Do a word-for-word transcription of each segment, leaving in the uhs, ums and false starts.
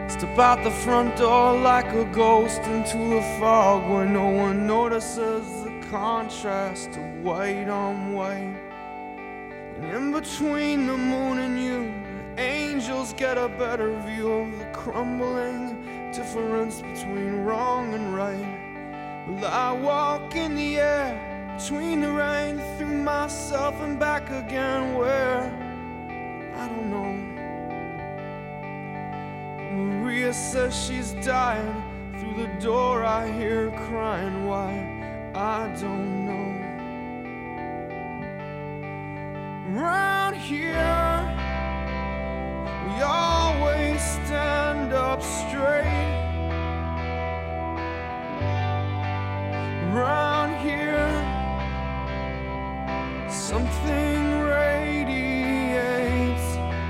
Step out the front door like a ghost into the fog where no one notices the contrast of white on white. And in between the moon and you, the angels get a better view of the crumbling difference between wrong and right. Well, I walk in the air between the rain, through myself and back again, where I don't know. Maria says she's dying. Through the door I hear her crying. Why? I don't know. Round here we always stand up straight. Round here something radiates.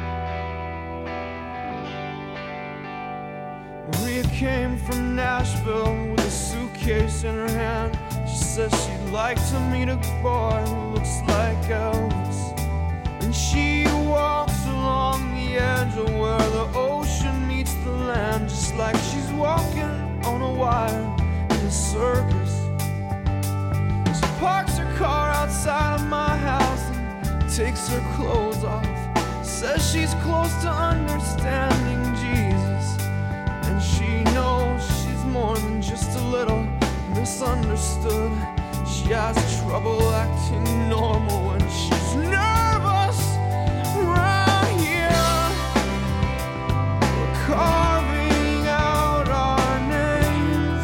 Maria came from Nashville with a suitcase in her hand. She says she'd like to meet a boy who looks like Elvis. And she walks along the edge of where the ocean meets the land, just like she's walking on a wire in a circus. She parks her car outside of my house and takes her clothes off. Says she's close to understanding Jesus, and she knows she's more than just a little misunderstood. She has trouble acting normal when she's nervous. Right here, we're carving out our names.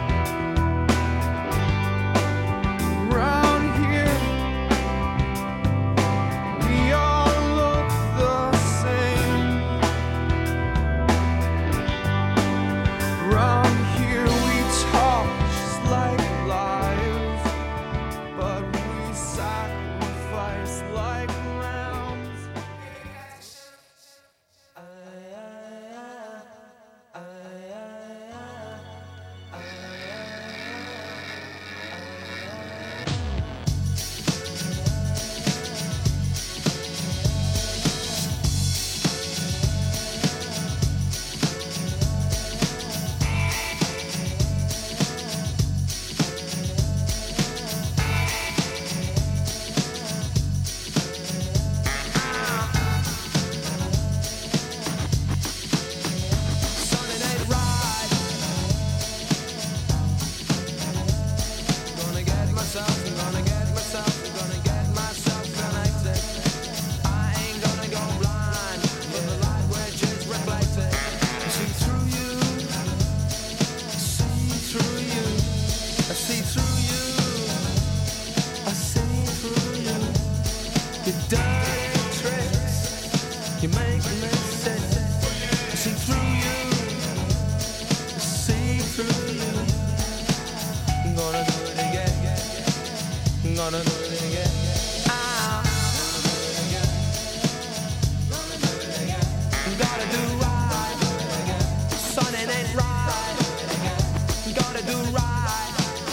Round here, we all look the same. Round here we talk just like liars, but we sacrifice like lambs. Sunday night ride. Gonna get myself, I'm gonna get myself, I'm gonna get myself connected. I ain't gonna go blind, but the light which is reflected. I see through you, I see through you, I see through you, I see through you. Your dirty tricks, you make me sick. I see through you, I see through you. I'm gonna do it again, I'm gonna do it again. Ah. Gotta do right, son, it ain't right. Gotta do right.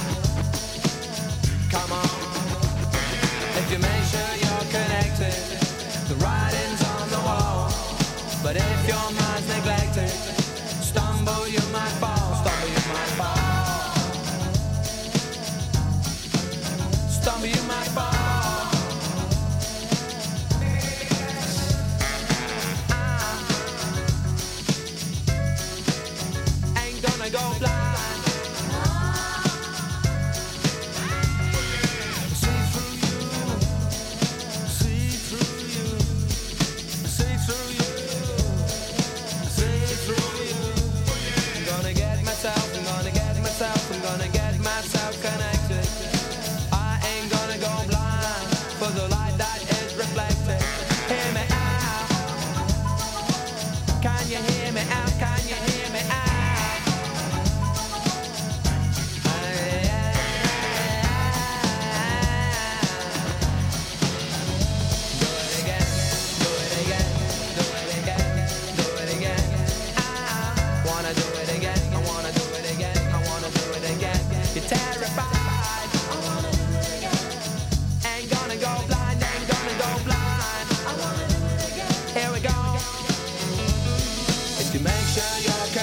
Come on, if you make sure you're connected, the writing's on the wall. But if your mind's neglected, stumble you might fall, stumble you might fall, stumble you might fall. I ain't gonna go blind. See through you, see through you, see through you, see through you. I'm gonna get myself, I'm gonna get myself, I'm gonna get myself connected. I ain't gonna go blind for the light that is reflected. Hear me out. Can you hear me out? Can you hear me out? Do it again, do it again, do it again, do it again. I wanna do it again, I wanna do it again, I wanna do it again. You're terrified. I wanna do it again. Ain't gonna go blind, ain't gonna go blind. I wanna do it again. Here we go. If you make sure you're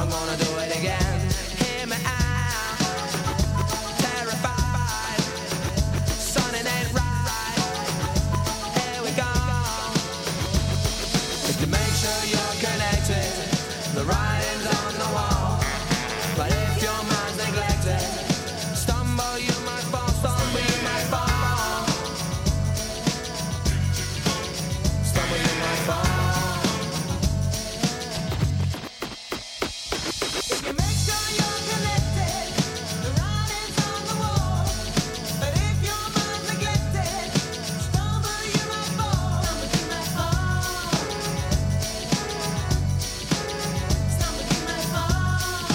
I'm gonna do it again. Hear me out. Terrified. Son, it ain't right. Here we go. If you make sure you're connected, the writing's on the wall. But if your mind's neglected, stumble you might fall, stumble you might fall. Stumble you might fall. If you make sure you're connected, the writing's on the wall. But if your mind's neglected, stumble you might fall. Stumble you might fall. Stumble you might fall.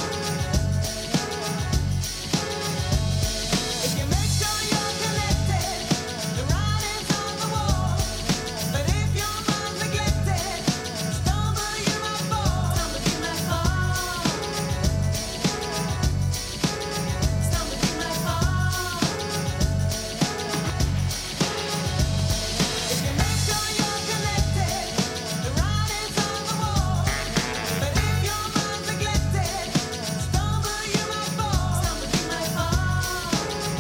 If you make sure you're connected, the writing's on the wall. But if your mind's neglected, stumble you might fall. Stumble you might fall. Stumble you might fall. If you make sure you're connected, the writing's on the wall. But if your mind's neglected, stumble you might fall. Stumble you might fall.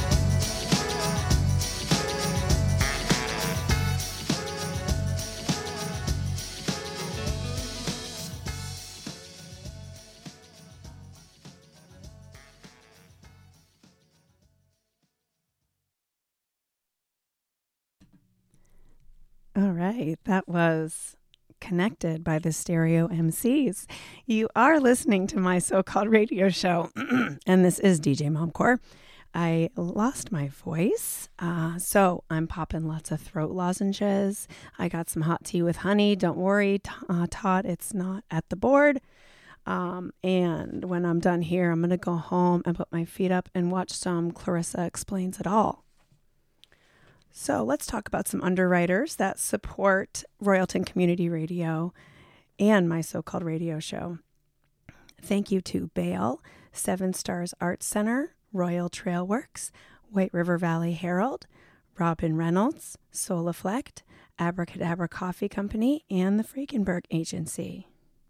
All right, that was Connected by the Stereo M Cs. You are listening to my so-called radio show, and this is D J Momcore. I lost my voice, uh, so I'm popping lots of throat lozenges. I got some hot tea with honey. Don't worry, t- uh, Todd, it's not at the board. Um, and when I'm done here, I'm going to go home and put my feet up and watch some Clarissa Explains It All. So let's talk about some underwriters that support Royalton Community Radio and my so-called radio show. Thank you to Bale, Seven Stars Arts Center, Royal Trail Works, White River Valley Herald, Robin Reynolds, Solaflect, Abracadabra Coffee Company, and the Frankenberg Agency.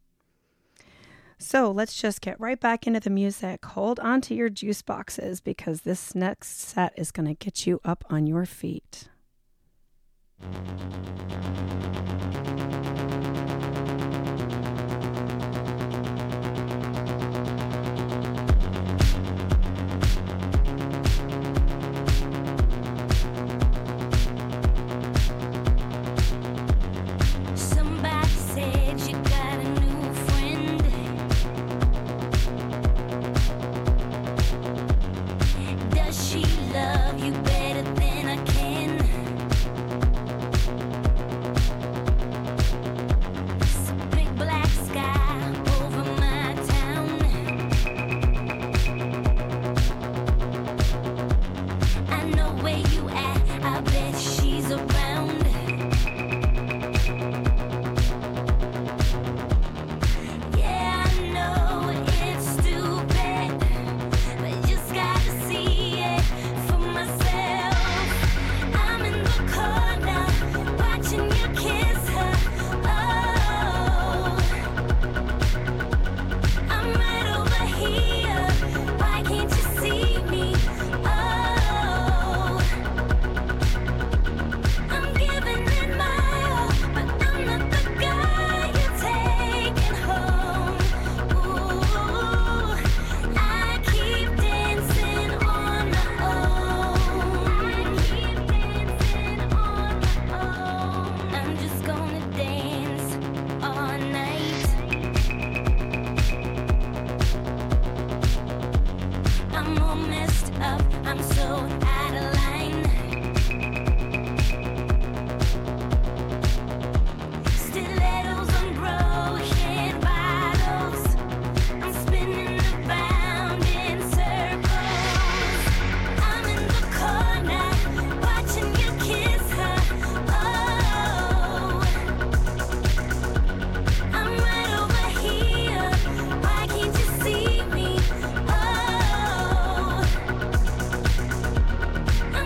So let's just get right back into the music. Hold on to your juice boxes because this next set is going to get you up on your feet. Somebody said you got a new friend. Does she love you better than I can? It's a big black sky over my town. I know where you at, I bet she's around. Yeah, I know it's stupid, but just gotta see it for myself. I'm in the corner, watching you kiss her. Oh, I'm right over here. Why can't you see me? Oh, I'm giving it my all, but I'm not the guy you're taking home. Ooh, I keep dancing on my own. I keep dancing on my own. I'm just gonna dance all night. I'm all messed up, I'm so out of line. Stilettos on broken bottles. I'm spinning around in circles. I'm in the corner, watching you kiss her. Oh, I'm right over here. Why can't you see me? Oh,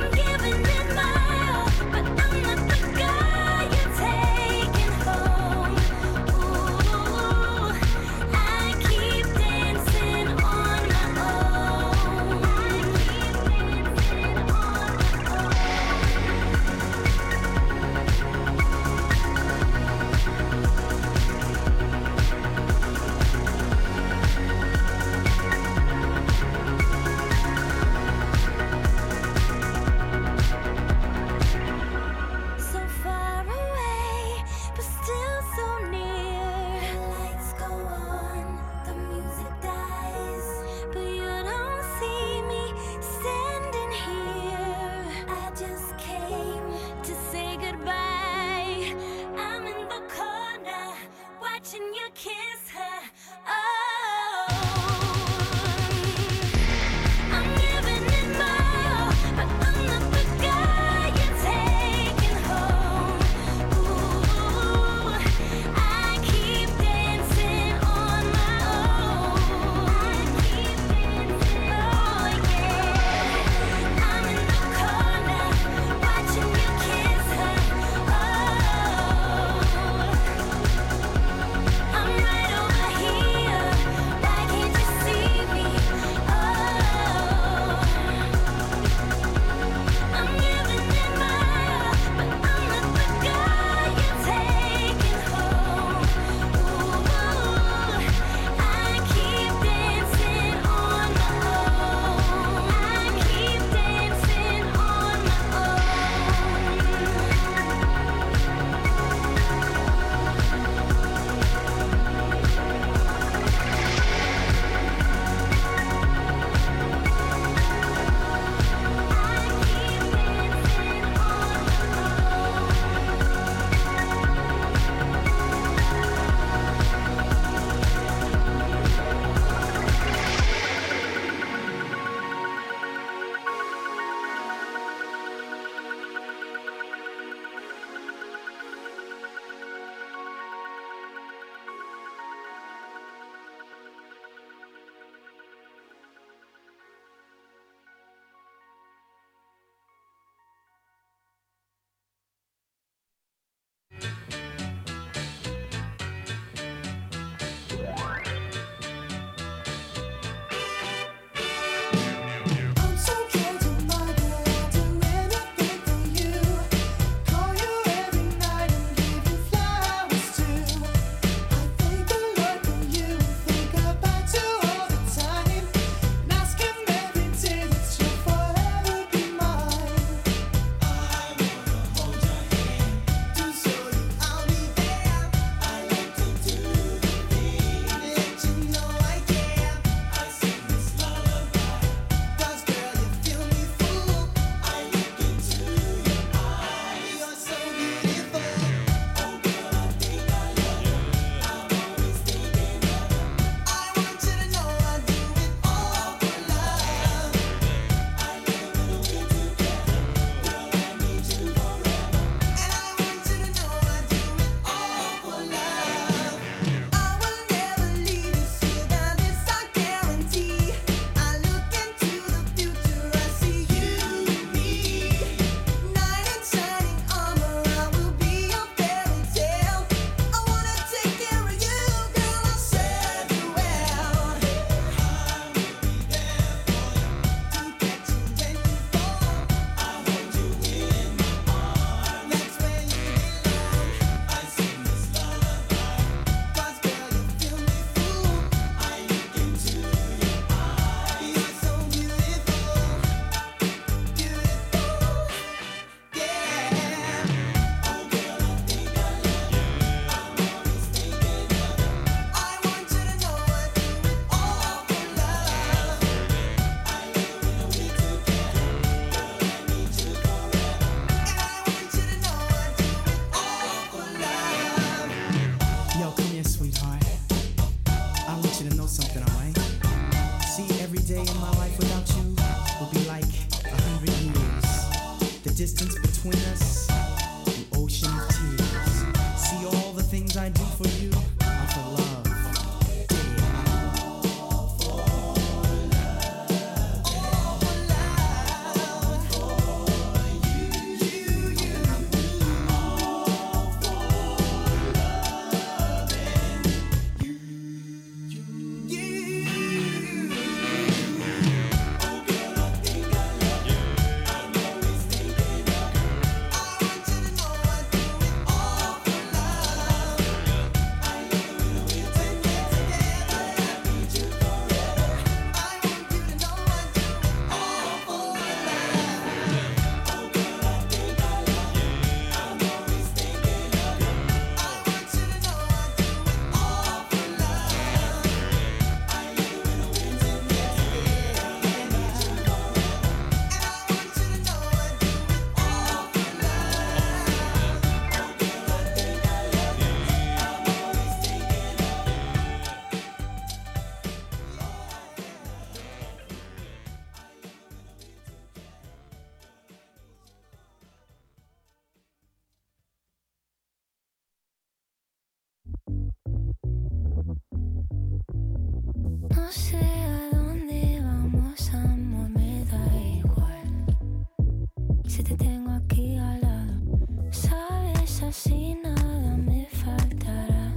No sé a dónde vamos, amor, me da igual. Si te tengo aquí al lado, sabes, así nada me faltará.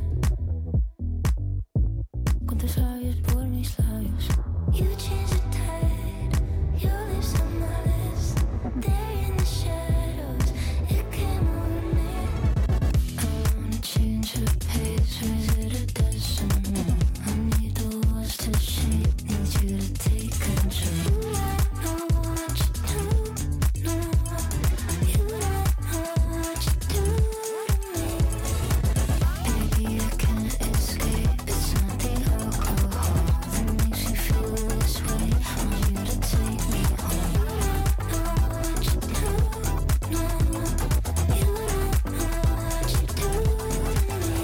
Con tus labios por mis labios. You change the tide, your lips on my lips. There in the shadows, it came over me. I wanna change the pace, visit a dozen more. I need the walls to shake, need you to take control. You don't know what you do, no. You don't know what you do to me. Baby, I can't escape, it's not the alcohol that makes me feel this way. I want you to take me home. You don't know what you do, no. You don't know what you do to me.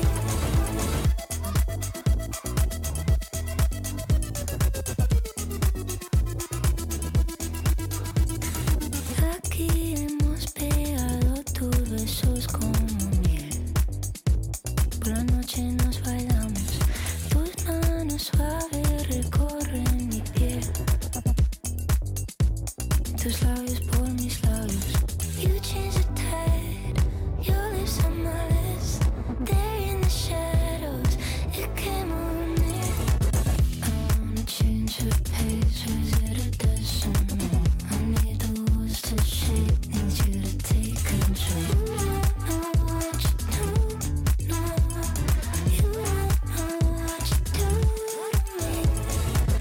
Aquí hemos pegado tus besos como miel. Por la noche nos bailamos, tus manos suaves recorren mi piel. Tus labios por mis labios. You change the tide, your lips on my lips. There in the shadows, it came over me. I wanna change the pace, visit a dozen more. I need the walls to shake, need you to take control. You don't know what you do, no. You don't know what you do to me.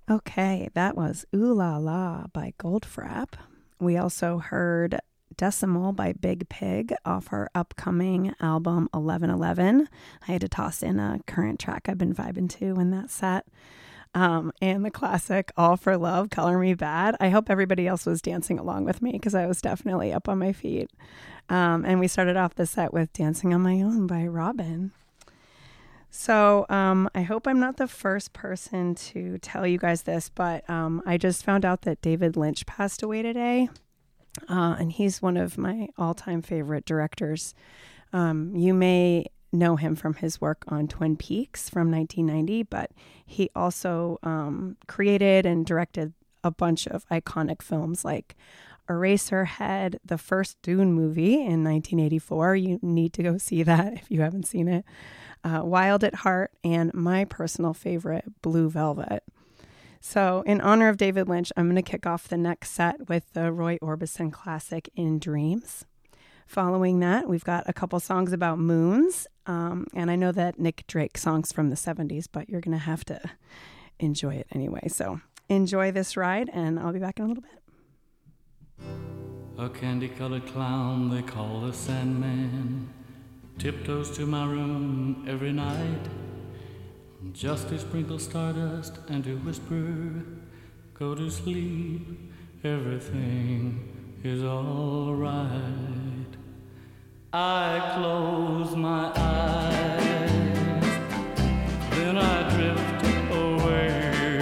Okay, that was Ooh La La by Goldfrapp. We also heard Decimal by Big Pig off her upcoming album eleven eleven. I had to toss in a current track I've been vibing to in that set. Um, and the classic All for Love, Color Me Bad. I hope everybody else was dancing along with me because I was definitely up on my feet. Um, and we started off the set with Dancing on My Own by Robin. So um, I hope I'm not the first person to tell you guys this, but um, I just found out that David Lynch passed away today. Uh, and he's one of my all-time favorite directors. Um, you may know him from his work on Twin Peaks from nineteen ninety, but he also um, created and directed a bunch of iconic films like Eraserhead, the first Dune movie in nineteen eighty-four. You need to go see that if you haven't seen it. Uh, Wild at Heart, and my personal favorite, Blue Velvet. So in honor of David Lynch, I'm going to kick off the next set with the Roy Orbison classic In Dreams. Following that, we've got a couple songs about moons. Um, and I know that Nick Drake songs from the seventies, but you're going to have to enjoy it anyway. So enjoy this ride, and I'll be back in a little bit. A candy-colored clown they call the Sandman tiptoes to my room every night just to sprinkle stardust and to whisper, go to sleep, everything is all right. I close my eyes, then I drift away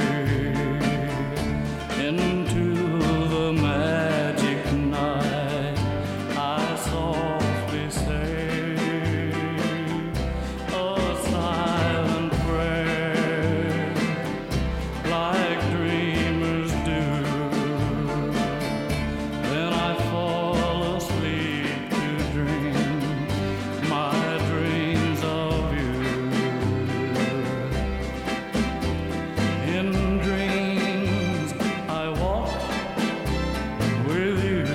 into the magic night. I softly say a silent prayer like dreamers do. Then I fall asleep to dream my dreams of you. In dreams I walk with you.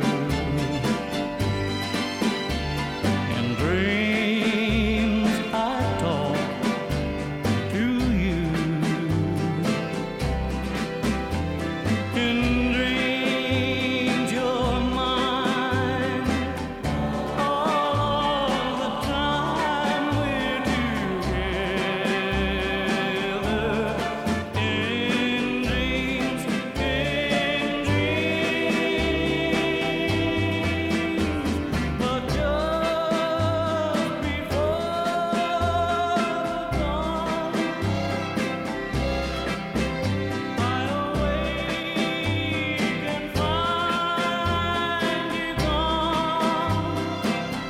In dreams I talk to you. In dreams you're mine all the time we're together. In dreams, in dreams, but just before the dawn, I awake and find you gone.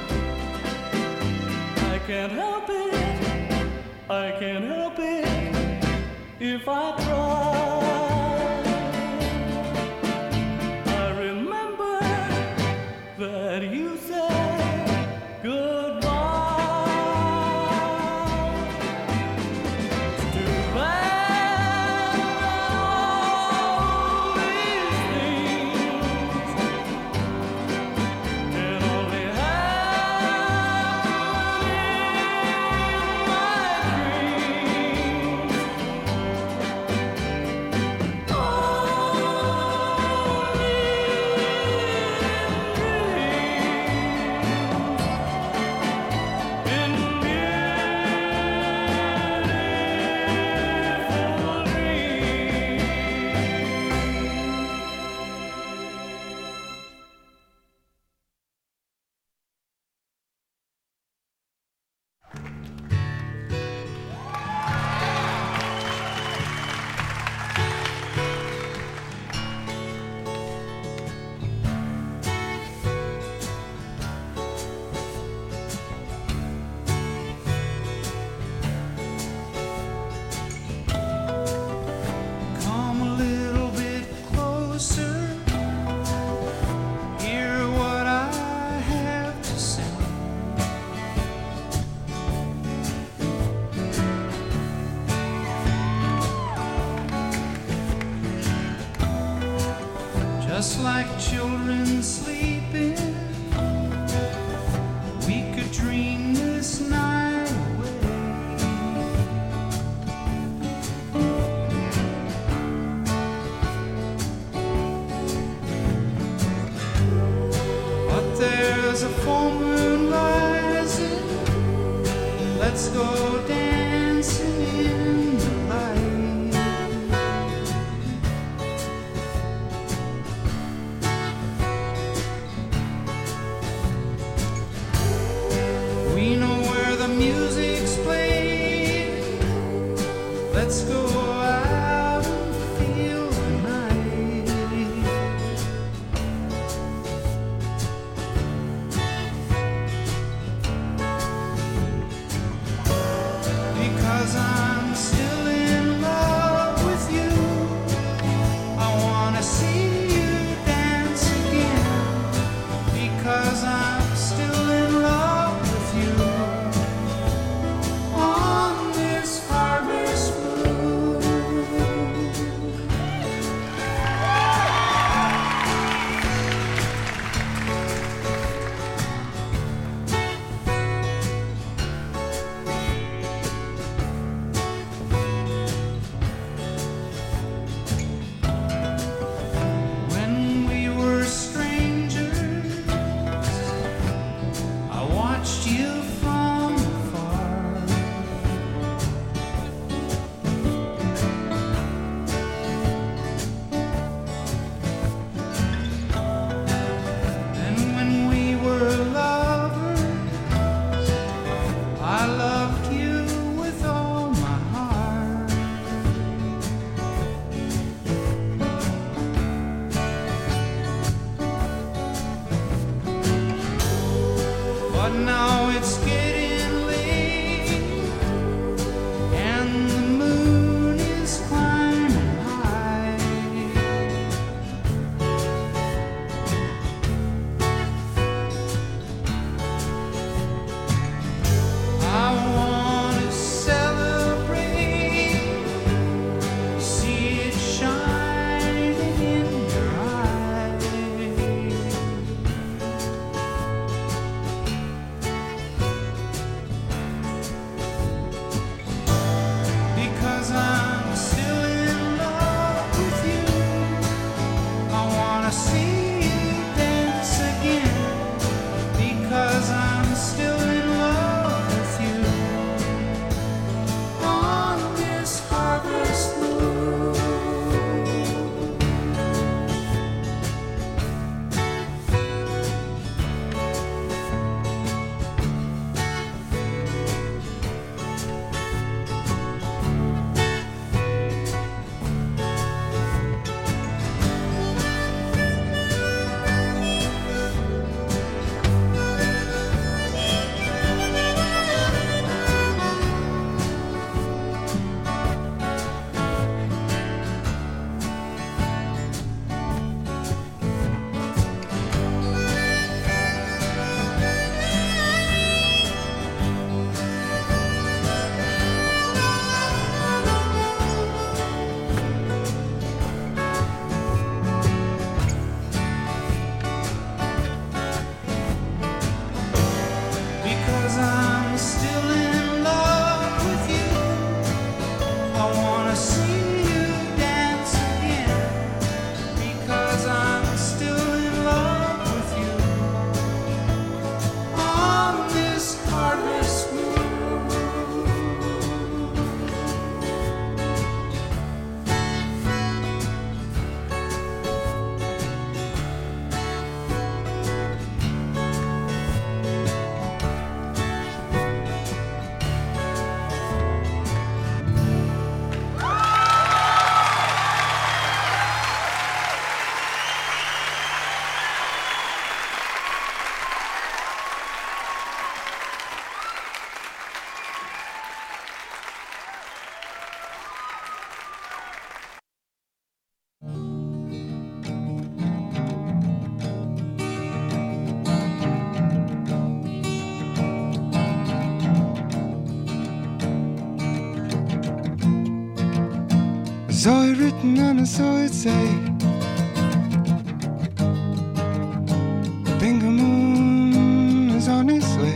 I can't help it, I can't help it if I try. I remember that you said goodbye. It's too bad all these things can only happen in my dreams. Come a little bit closer. Hear what I have to say. Just like children sleeping, we could dream this night away. there's a full moon rising. Let's go dancing in the light. We know where the music's playing. Let's go out and feel the night. Because I'm still in love with you. I wanna see you dance again. Because I'm still in love with you. On this harvest moon. When we were strangers, I watched you from afar. And when we were lovers, I loved you with all my heart. But now it's getting late, and the moon is climbing high. I want to celebrate, see it shining in your eyes. Because I'm still in love with you. I wanna see you dance again. Because I'm still in love with you. On this harvest moon. Because I'm still in love with you. I wanna see you dance again. Because I'm still in love with you. On this harvest moon. I saw it written and I saw it say, Bingo Moon is on its way.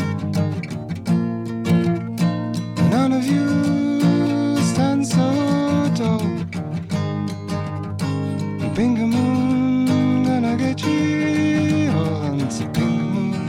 None of you stand so tall. Bingo Moon, gonna get you all. And so Bingo Moon,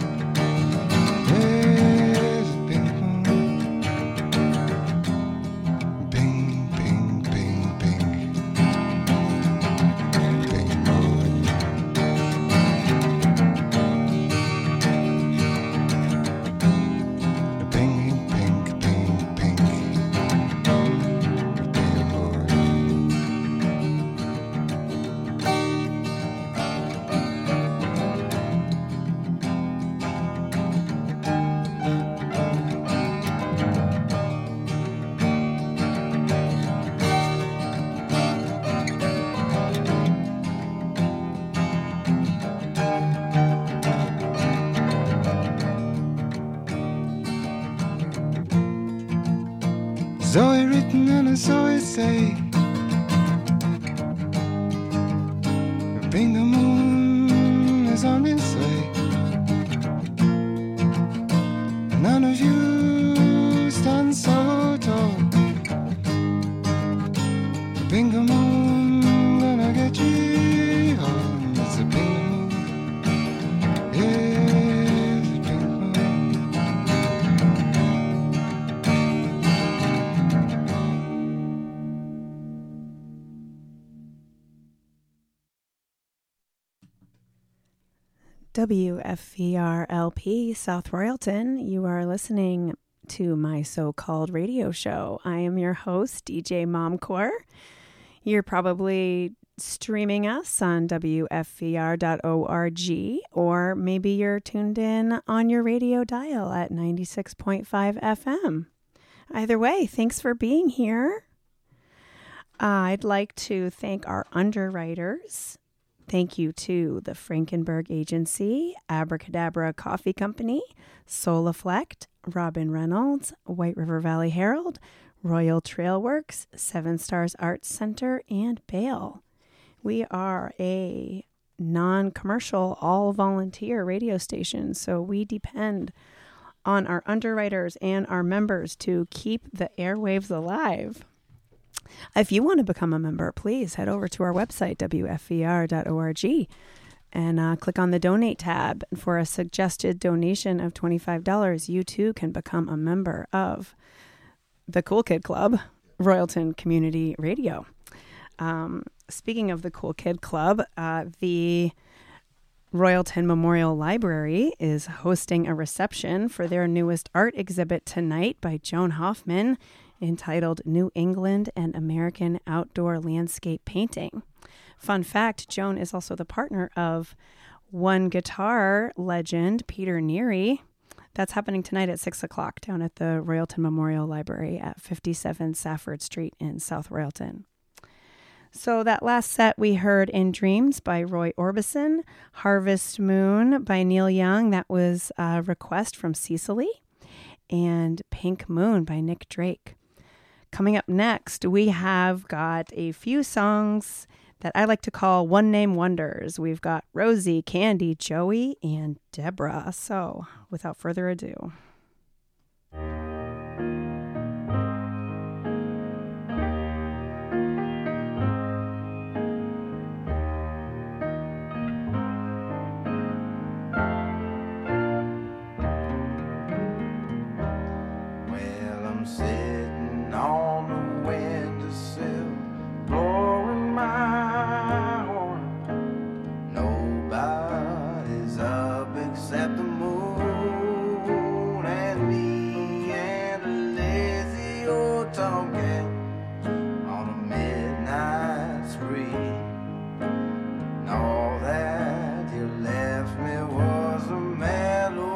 Zoe written and a Zoe say. Bring the moon is on its way. None of you stand so tall. Bingo moon, gonna get you home. It's a bingo moon. Yeah, it's a bingo moon. W F E R L P South Royalton. You are listening to my so-called radio show. I am your host, D J Momcore. You're probably streaming us on W F E R dot org, or maybe you're tuned in on your radio dial at ninety-six point five F M. Either way, thanks for being here. I'd like to thank our underwriters. Thank you to the Frankenberg Agency, Abracadabra Coffee Company, Solaflect, Robin Reynolds, White River Valley Herald, Royal Trail Works, Seven Stars Arts Center, and Bale. We are a non-commercial, all-volunteer radio station, so we depend on our underwriters and our members to keep the airwaves alive. If you want to become a member, please head over to our website, W F E R dot org, and uh, click on the donate tab. For a suggested donation of twenty-five dollars, you too can become a member of the Cool Kid Club, Royalton Community Radio. Um, speaking of the Cool Kid Club, uh, the Royalton Memorial Library is hosting a reception for their newest art exhibit tonight by Joan Hoffman, entitled New England and American Outdoor Landscape Painting. Fun fact, Joan is also the partner of one guitar legend, Peter Neary. That's happening tonight at six o'clock down at the Royalton Memorial Library at fifty-seven Safford Street in South Royalton. So that last set we heard In Dreams by Roy Orbison, Harvest Moon by Neil Young, that was a request from Cecily, and Pink Moon by Nick Drake. Coming up next, we have got a few songs that I like to call one-name wonders. We've got Rosie, Candy, Joey, and Deborah. So, without further ado. Well, I'm sitting on the windowsill, blowing my horn. Nobody's up except the moon and me and a lazy old tomcat on a midnight spree. And all that you left me was a melody.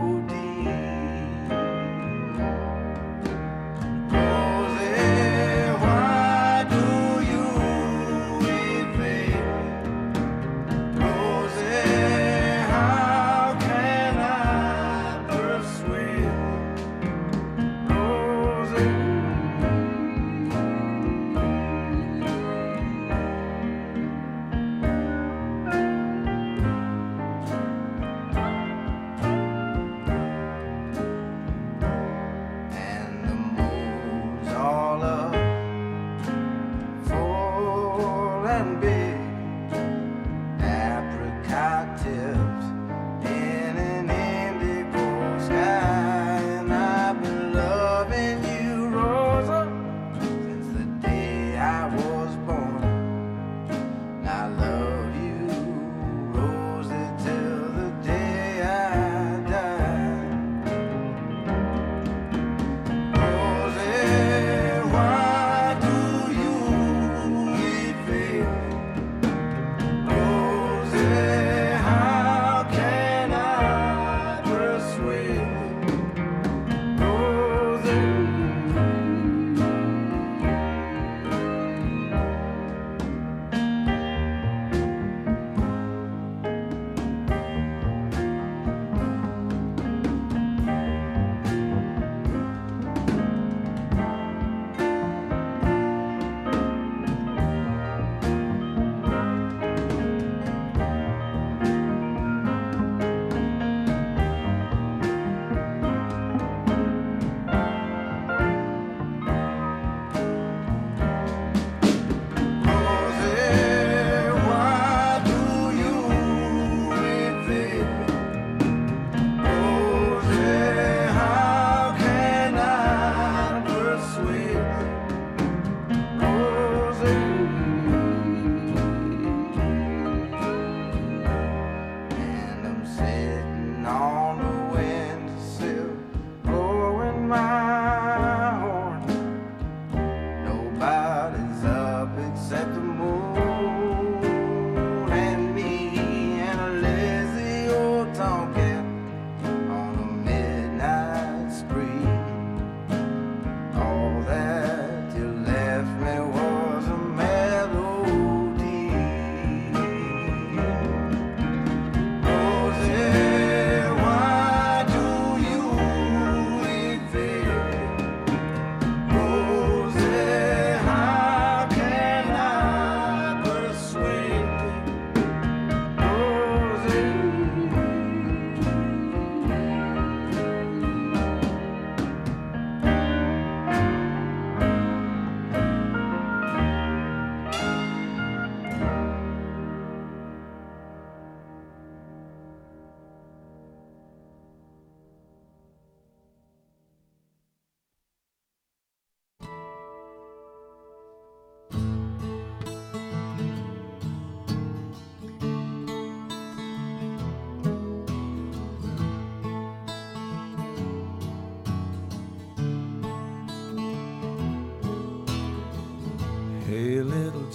Rosie, why do you weep, baby? Rosie,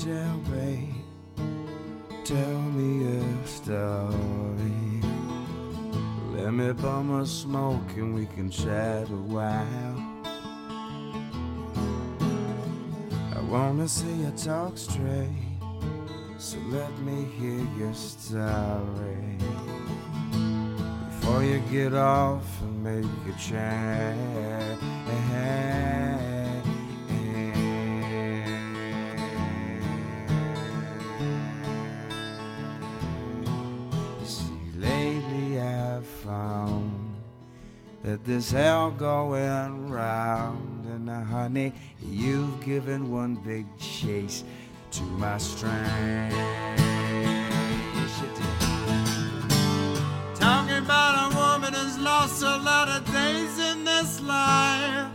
angel, babe. Tell me a story. Let me bum a smoke and we can chat a while. I wanna see you talk straight, so let me hear your story before you get off and make a change. That there's hell going round, and uh, honey, you've given one big chase to my strength. Talking about a woman who's lost a lot of days in this life.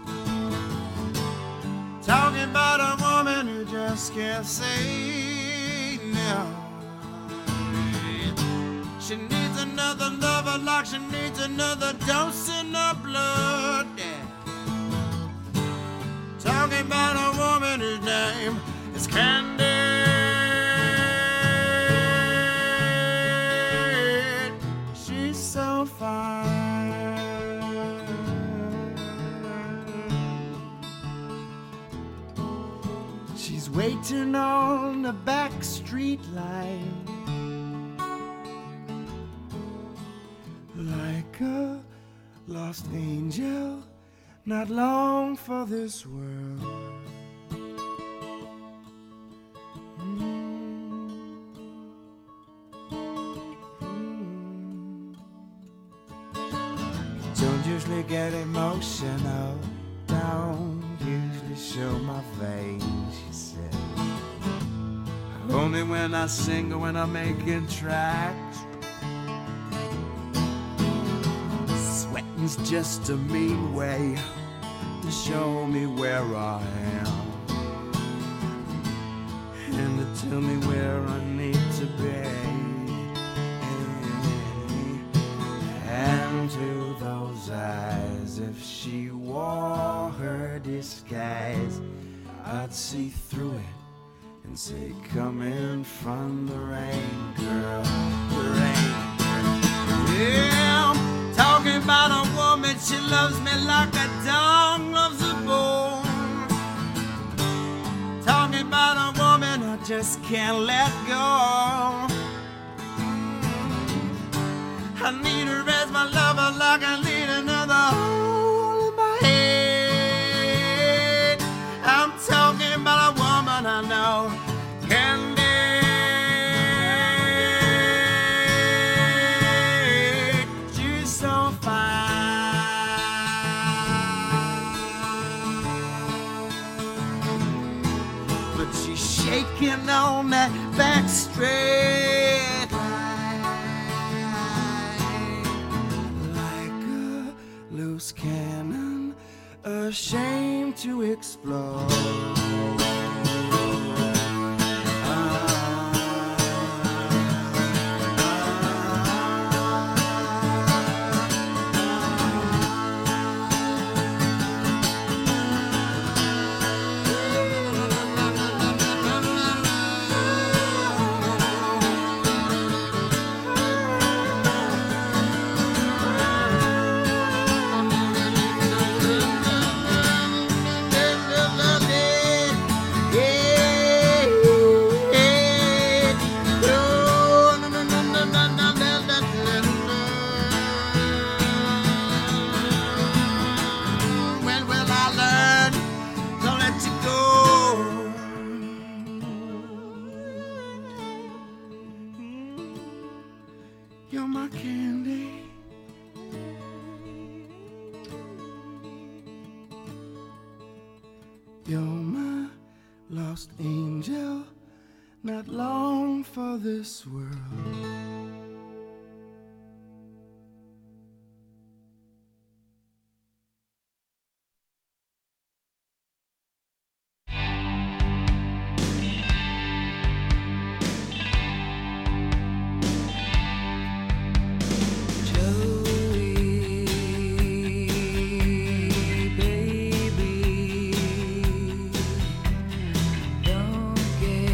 Talking about a woman who just can't say no. She needs another lover like she needs another dose in her blood, yeah. Talking about a woman whose name is Candy. She's so fine. She's waiting on the back street line, like a lost angel, not long for this world. Mm. Mm. Don't usually get emotional, don't usually show my face, she said. Only when I sing or when I'm making tracks. It's just a mean way to show me where I am and to tell me where I need to be. And to those eyes, if she wore her disguise, I'd see through it and say, come in from the rain, girl, the rain. Yeah. Talking about a woman, she loves me like a dog loves a bone. Talking about a woman I just can't let go. I need her as my lover like I need another hole in my head. I'm talking about a woman I know can be. Shaking on that back straight line, like a loose cannon, ashamed to explode. You're my candy. You're my lost angel, not long for this world. Don't get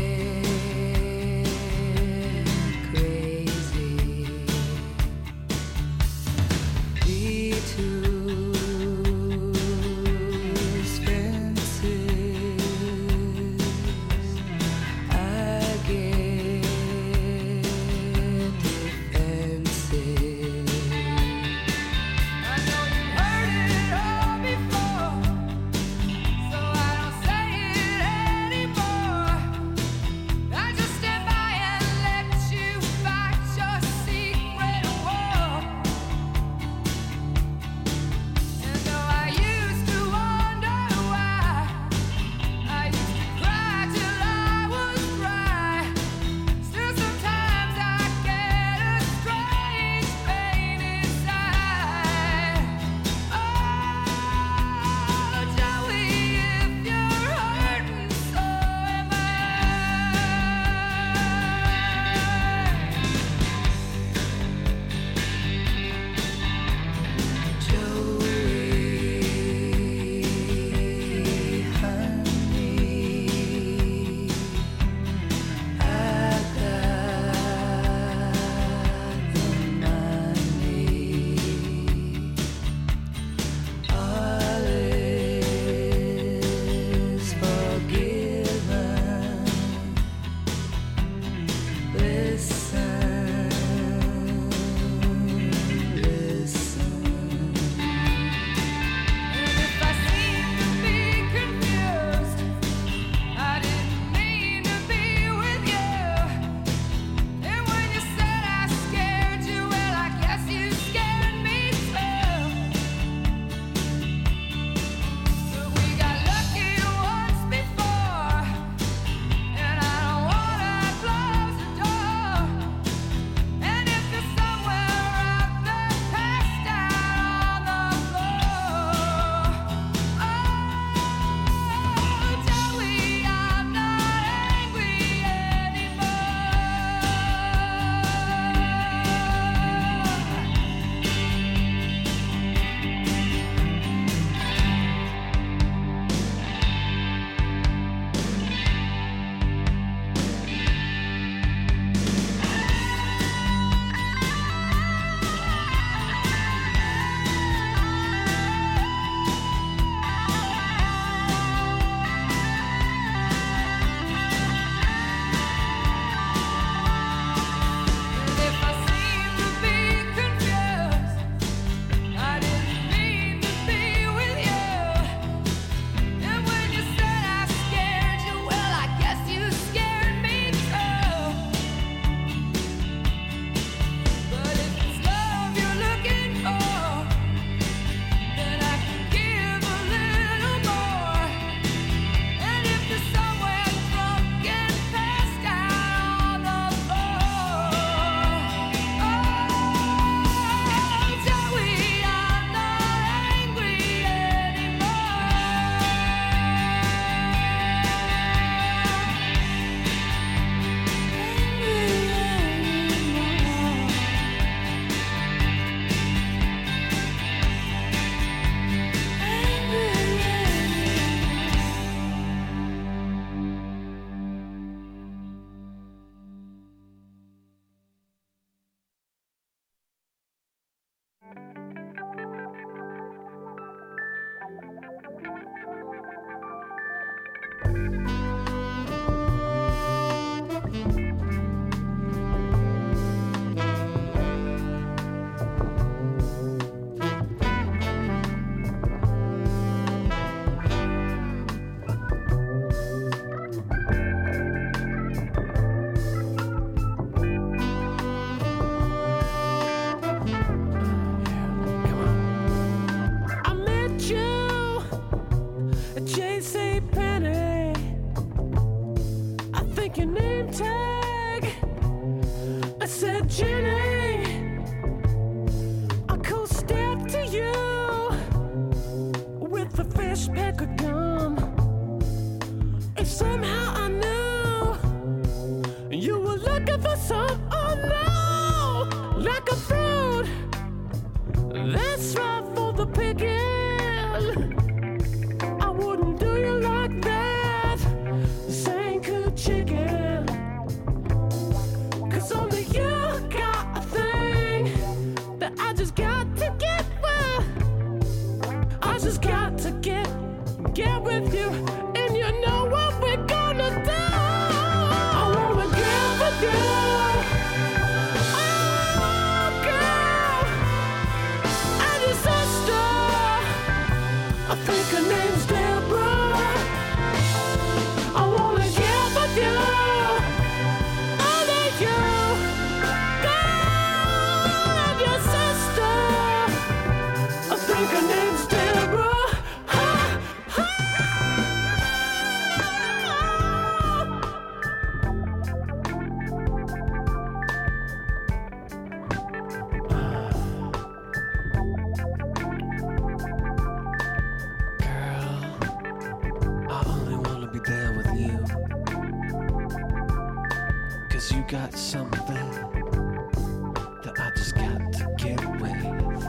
got something that I just got to get with.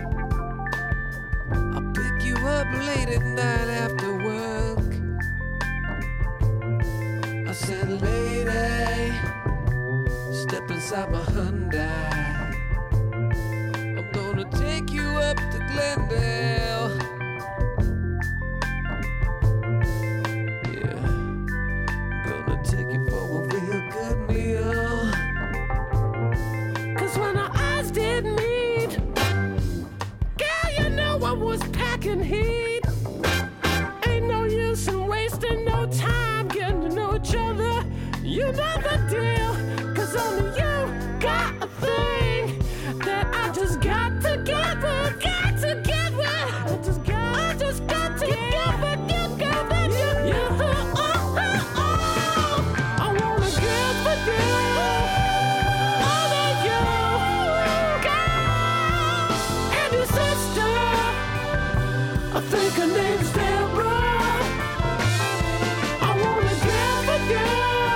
I'll pick you up late at night after work. I said, lady, step inside my Hyundai. I'm gonna take you up to Glendale. Yeah, gonna take you for a real good meal. Cause when our eyes did meet, girl, you know I was packing heat. Ain't no use in wasting no time getting to know each other. You know the deal. Cause only you got a thing that I just got to get with, got to get with. I just got, I just got to get with you, got with you. Yeah, oh, oh, oh. I wanna get with you, all of you, girl, and your sister. I think her name's Deborah. I wanna get with you.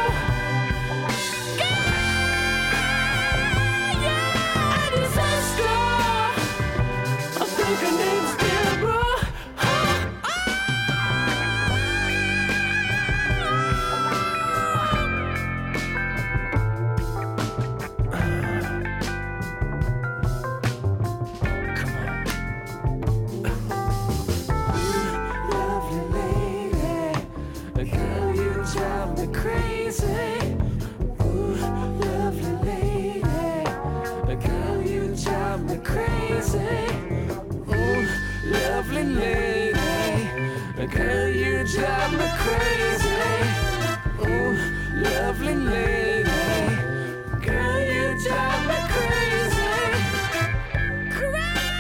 Girl, you drive me crazy. Oh, lovely lady. Girl, you drive me crazy. Crazy.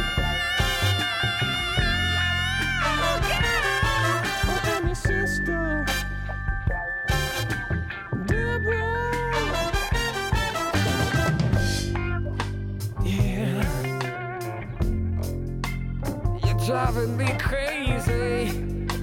Oh, and your sister, Deborah. Yeah. You're driving me crazy.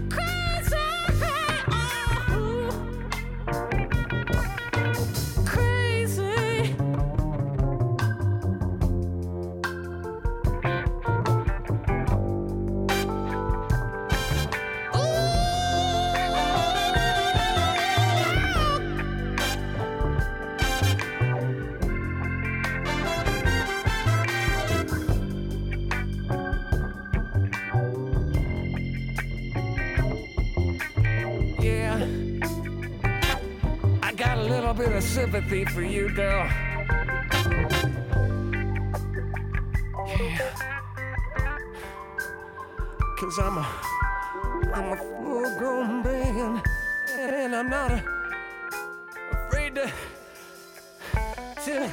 Bit of sympathy for you, girl. Yeah. Cause I'm a, I'm a full-grown man, and I'm not a, afraid to, to.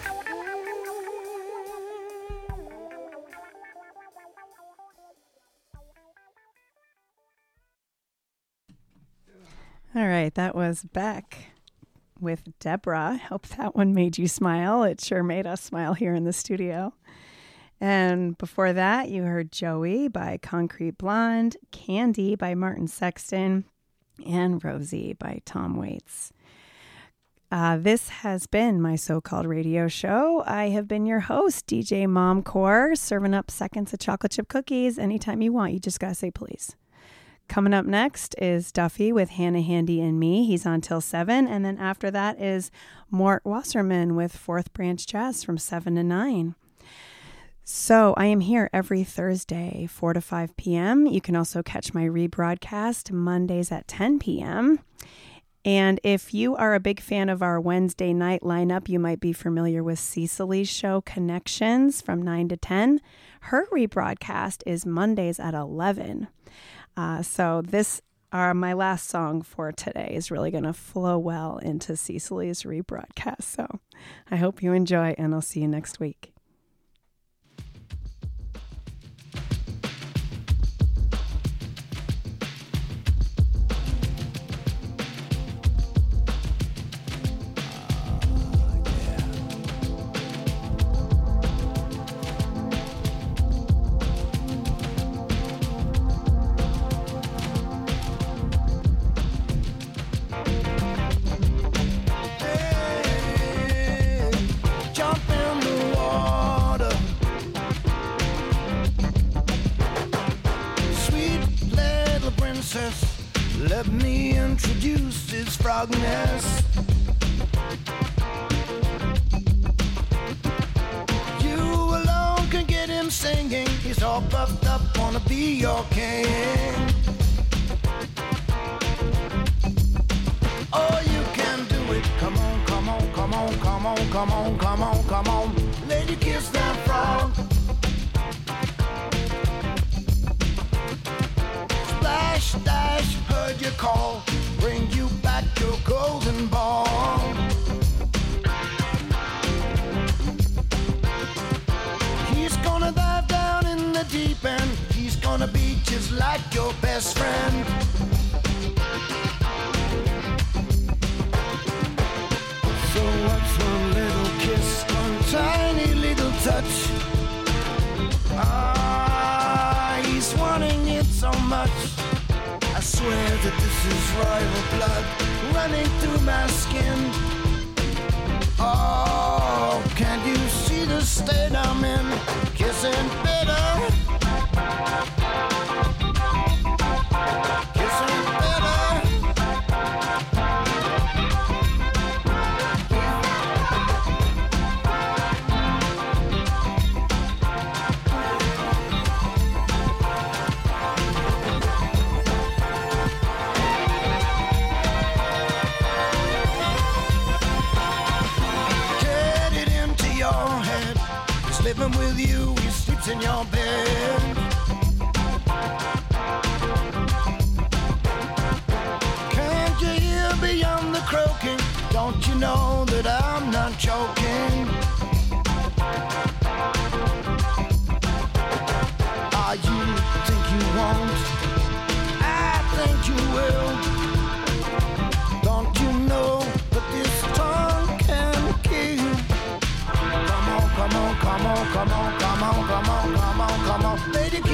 All right, that was Beck with Deborah. Hope that one made you smile. It sure made us smile here in the studio. And before that, you heard Joey by Concrete Blonde, Candy by Martin Sexton, and Rosie by Tom Waits. Uh, this has been my so-called radio show. I have been your host, D J Momcore, serving up seconds of chocolate chip cookies anytime you want. You just gotta say please. Coming up next is Duffy with Hannah Handy and Me. He's on till seven. And then after that is Mort Wasserman with Fourth Branch Jazz from seven to nine. So I am here every Thursday, four to five p.m. You can also catch my rebroadcast Mondays at ten p.m. And if you are a big fan of our Wednesday night lineup, you might be familiar with Cecily's show Connections from nine to ten. Her rebroadcast is Mondays at eleven. Uh, so this, uh, my last song for today is really going to flow well into Cecily's rebroadcast. So I hope you enjoy, and I'll see you next week. Yeah. use his frogness. You alone can get him singing. He's all puffed up, wanna be your king. Oh, you can do it. Come on, come on, come on, come on, come on, come on, come on. Lady, kiss that frog. Splash, dash, heard your call. Bring you back your golden ball. He's gonna dive down in the deep end. He's gonna be just like your best friend. So what's one little kiss, one tiny little touch? Ah, he's wanting it so much. I swear that this is royal blood running through my skin. Oh, can't you see the state I'm in? Kissing bitter, kissing bitter. Living with you, he sleeps in your bed. Can't you hear beyond the croaking? Don't you know that I'm not joking? Ah, you think you won't? I think you will. Don't you know that this tongue can kill? Come on, come on, come on, come on, come on, come on, come on, come on. Lady,